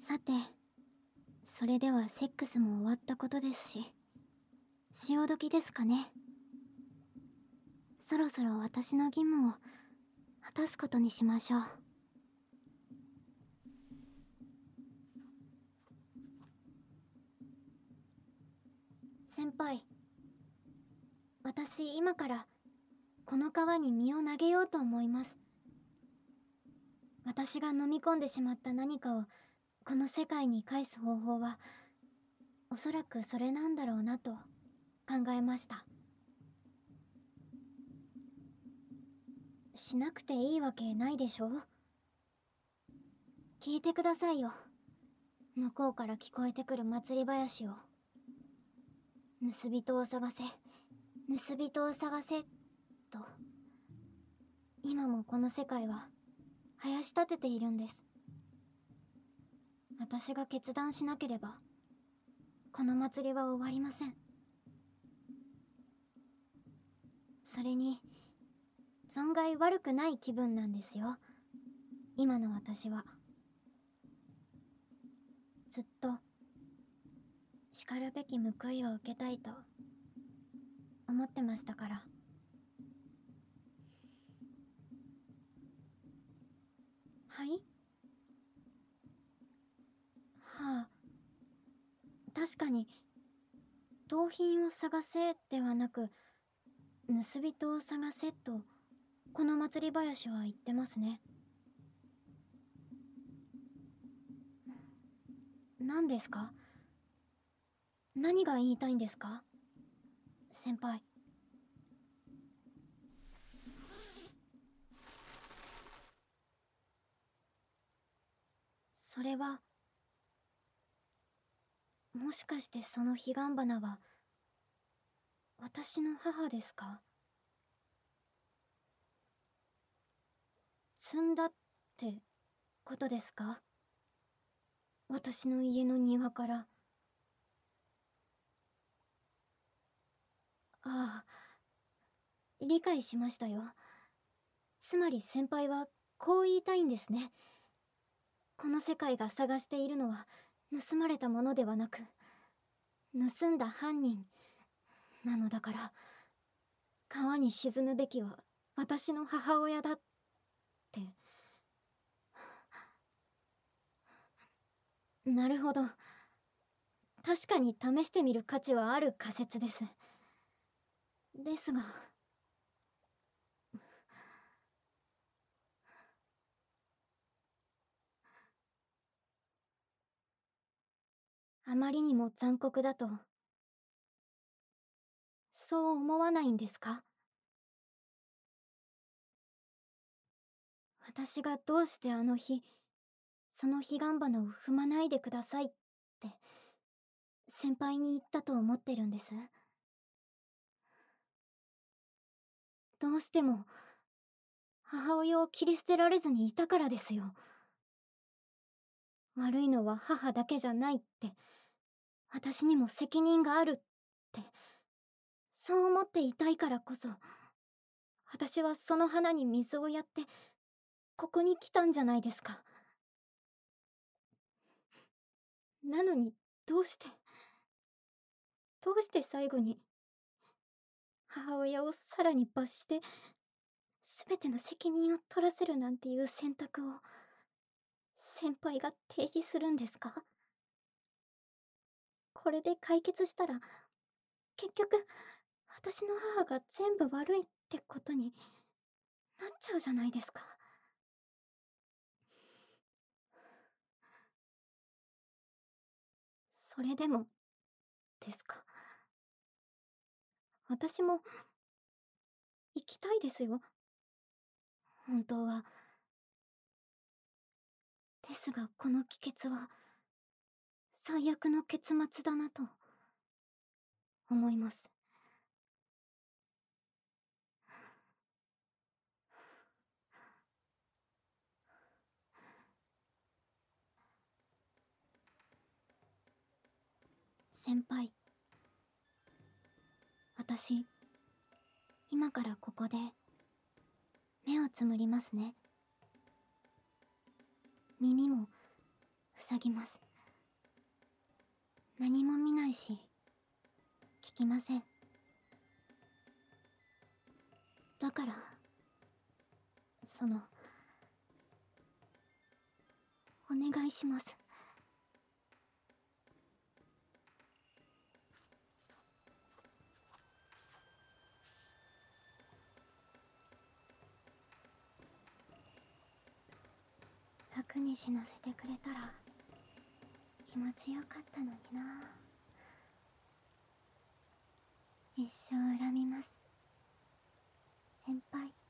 さて、それではセックスも終わったことですし、潮時ですかね。そろそろ私の義務を果たすことにしましょう。先輩、私今からこの川に身を投げようと思います。私が飲み込んでしまった何かをこの世界に返す方法はおそらくそれなんだろうなと考えました。しなくていいわけないでしょ。聞いてくださいよ、向こうから聞こえてくる祭り林を。盗人を探せ、盗人を探せと。今もこの世界は生やし立てているんです。私が決断しなければこの祭りは終わりません。それに存外悪くない気分なんですよ、今の私は。ずっとしかるべき報いを受けたいと思ってましたから。はい。はあ、確かに盗品を探せではなく盗人を探せとこの祭り林は言ってますね。何ですか？何が言いたいんですか、先輩。それは、もしかしてその彼岸花は私の母ですか？摘んだってことですか？私の家の庭から。ああ、理解しましたよ。つまり先輩はこう言いたいんですね。この世界が探しているのは盗まれたものではなく盗んだ犯人なのだから、川に沈むべきは私の母親だって。なるほど、確かに試してみる価値はある仮説です。ですが、あまりにも残酷だとそう思わないんですか？私がどうしてあの日その彼岸花を踏まないでくださいって先輩に言ったと思ってるんです。どうしても母親を切り捨てられずにいたからですよ。悪いのは母だけじゃないって、私にも責任があるって、そう思っていたいからこそ、私はその花に水をやってここに来たんじゃないですか。なのにどうして最後に母親をさらに罰して全ての責任を取らせるなんていう選択を先輩が提示するんですか？これで解決したら結局私の母が全部悪いってことになっちゃうじゃないですか。それでもですか？私も生きたいですよ、本当は。ですがこの帰結は最悪の結末だなと思います。先輩、私今からここで目をつむりますね。耳も塞ぎます。何も見ないし聞きません。だからお願いします。楽に死なせてくれたら気持ちよかったのにな。一生恨みます、先輩。